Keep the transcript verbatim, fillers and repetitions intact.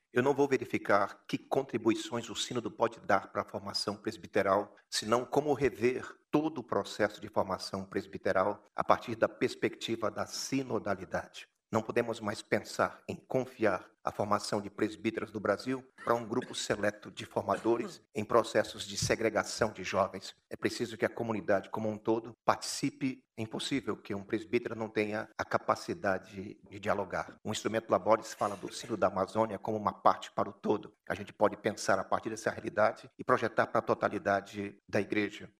Eu não vou verificar que contribuições o sínodo pode dar para a formação presbiteral, senão como rever todo o processo de formação presbiteral a partir da perspectiva da sinodalidade. Não podemos mais pensar em confiar a formação de presbíteros do Brasil para um grupo seleto de formadores em processos de segregação de jovens. É preciso que a comunidade como um todo participe. É impossível que um presbítero não tenha a capacidade de dialogar. O instrumento Labores fala do Sínodo da Amazônia como uma parte para o todo. A gente pode pensar a partir dessa realidade e projetar para a totalidade da igreja.